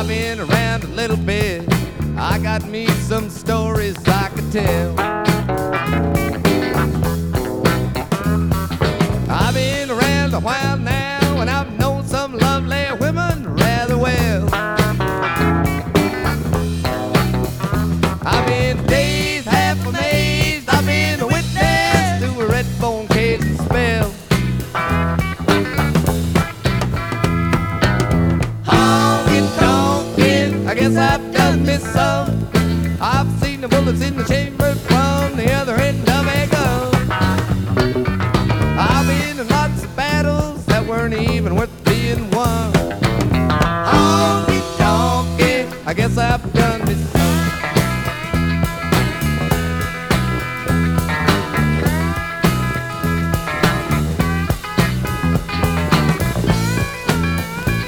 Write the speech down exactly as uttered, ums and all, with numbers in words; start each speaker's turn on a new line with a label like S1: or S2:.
S1: been around a little bit. I got me some stories I could tell. I've been around a while now, and I've known some lovely women rather well. I've been dazed, half amazed. I've been a witness to a red bone Cajun spell. I guess I've done this some. I've seen the bullets in the chamber from the other end of a gun. I've been in lots of battles that weren't even worth being won. Honky donkey, I guess I've